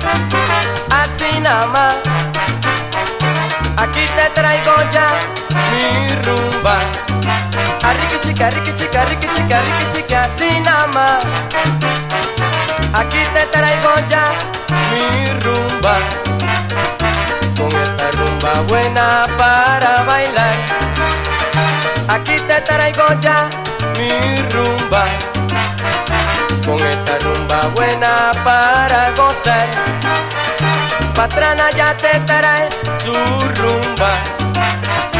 así nada más. Aquí te traigo ya mi rumba. A riqui chica, riqui chica, riqui chica, riqui chica, así nada más. Aquí te traigo ya mi rumba. Con esta rumba buena para bailar. Aquí te traigo ya mi rumba. Con esta rumba buena para gozar. Patrana ya te trae su rumba.